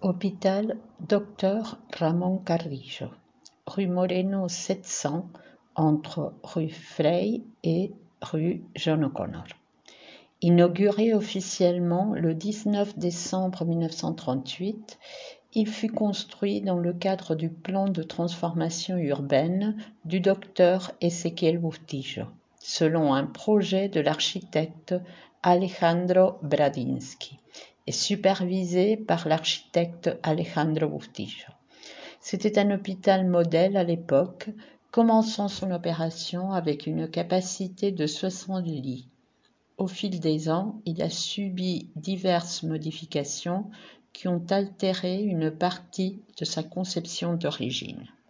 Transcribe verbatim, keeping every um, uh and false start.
Hôpital Docteur Ramón Carrillo, rue Moreno sept cents, entre rue Frey et rue John O'Connor. Inauguré officiellement le dix-neuf décembre mille neuf cent trente-huit, il fut construit dans le cadre du plan de transformation urbaine du docteur Ezequiel Bustillo, selon un projet de l'architecte Alejandro Bradinsky et supervisé par l'architecte Alejandro Bustillo. C'était un hôpital modèle à l'époque, commençant son opération avec une capacité de soixante lits. Au fil des ans, il a subi diverses modifications qui ont altéré une partie de sa conception d'origine.